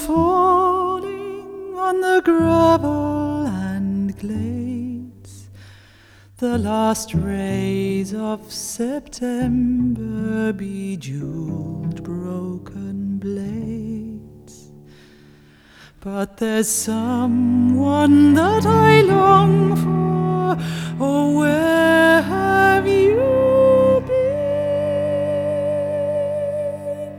falling on the gravel and glades, the last rays of September bejeweled broken blades. But there's someone that I long for. Oh, where have you been?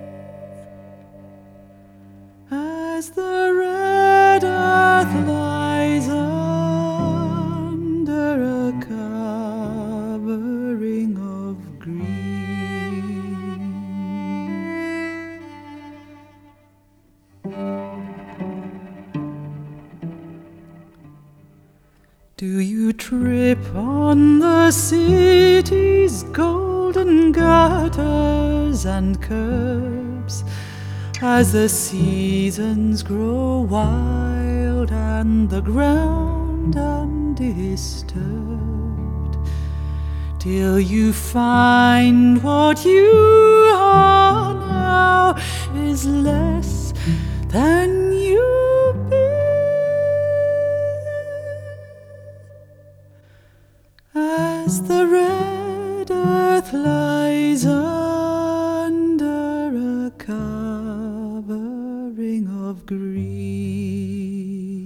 As the red earth lies under a covering of green, do you trip on the city's golden gutters and curbs as the seasons grow wild and the ground undisturbed, till you find what you are now is less than you've been? As the red earth lies under a covering of green,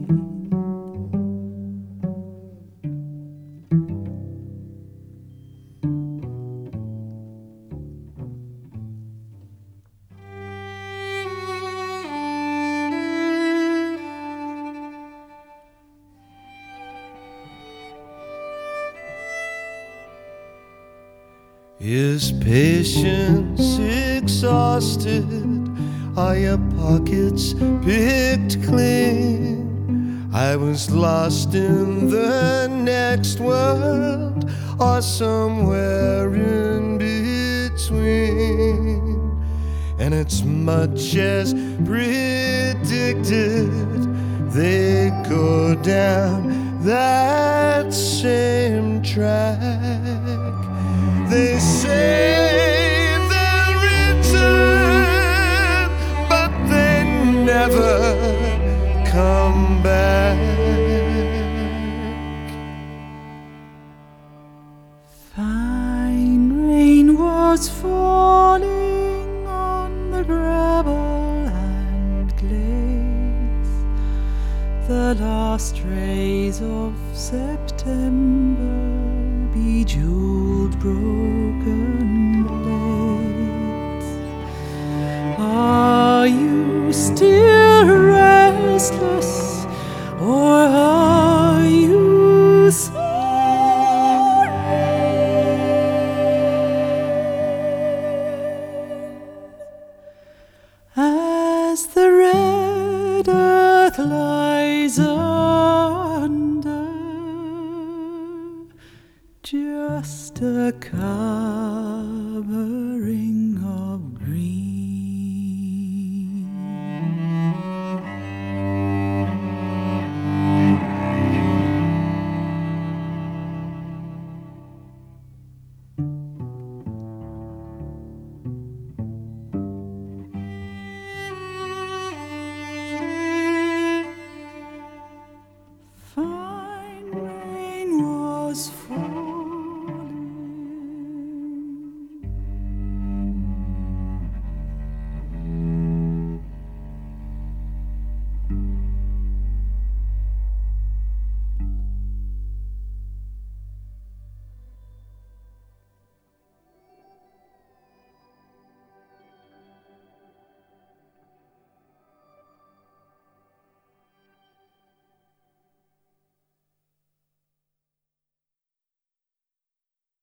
Is patience exhausted? Are your pockets picked clean? I was lost in the next world, or somewhere in between. And it's much as predicted, they go down that same track. They say they'll return, but they never come back. Fine rain was falling on the gravel and glades, the last rays of September bejeweled broken blades. Are you still restless, or are you sorry? As the red earth lies